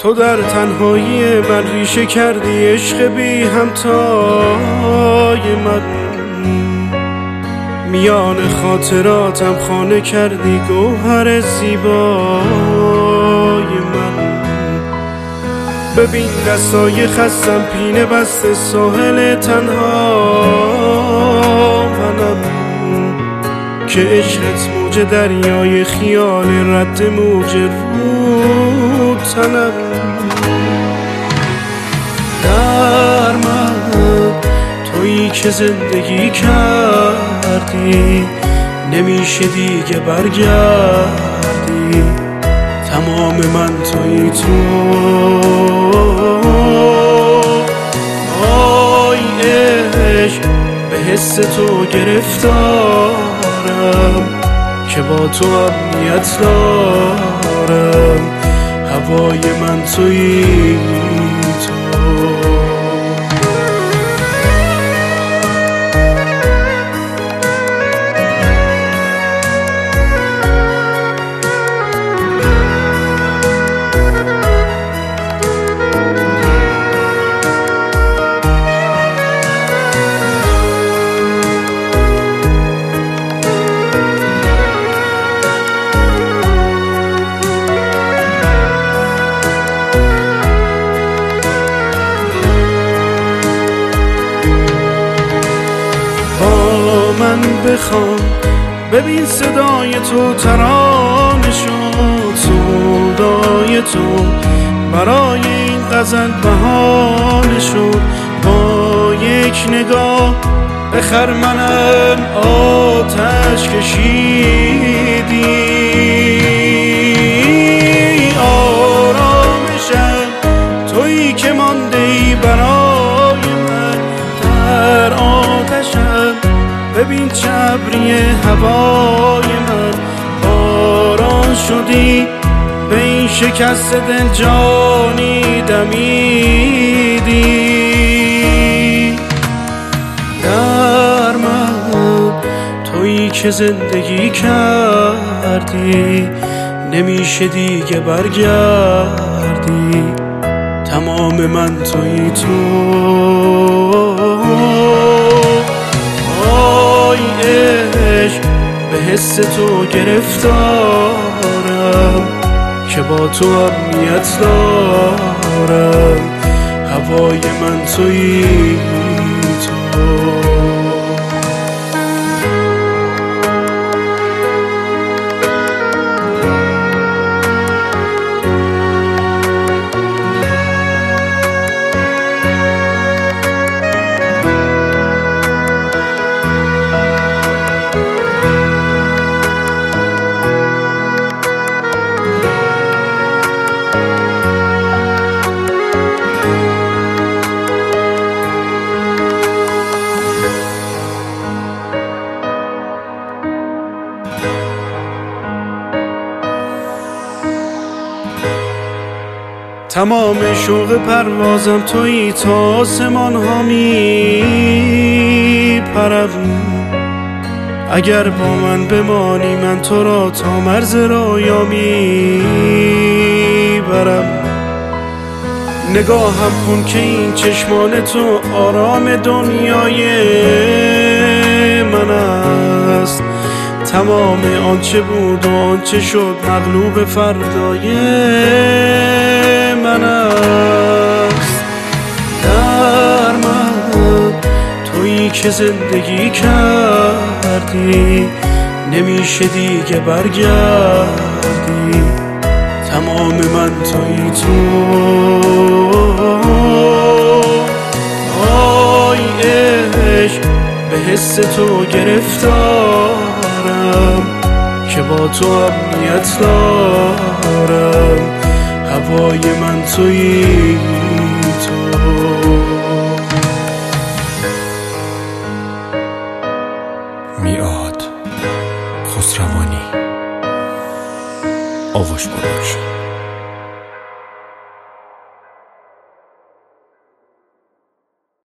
تو در تنهایی من ریشه کردی عشق بی همتای من، میان خاطراتم خانه کردی گوهر زیبای من. ببین دستای خستم پینه بسته ساحل تنها منم، که عشقت موج دریای خیال رد موج رو تنم. در من تویی که زندگی کردی، نمیشه دیگه برگردی، تمام من تویی تو. آی عشق به حس تو گرفتارم، که با تو امنیت دارم، هوای من تویی تو. من بخوام ببین صدای تو ترانه شد، صدای تو برای این غزل بهانه شد. با یک نگاه به خرمنم آتش کشیدی، آرامشم تویی که مانده ای برای من در آتشم. ببین چه ابری هوای من، باران شدی به این شکست دل جانی دمیدی. در من تویی که زندگی کردی، نمیشه دیگه برگردی، تمام من تویی تو. عشق به حس تو گرفتارم، که با تو امنیت دارم، هوای من تویی تو. تمام شوق پروازم تویی، تا آسمان ها می پرم. اگر با من بمانی من تو را تا مرز رویا می برم. نگاهم کن که این چشمان تو آرام دنیای من است. تمام آنچه بود و آنچه شد مغلوب فردای من است. در من تویی که زندگی کردی، نمیشه دیگه برگردی، تمام من تویی تو. آی عشق به حس تو گرفتارم، که با تو امنیت دارم، هوای من تویی تو. میعاد خسروانی، آواش پروداکشن.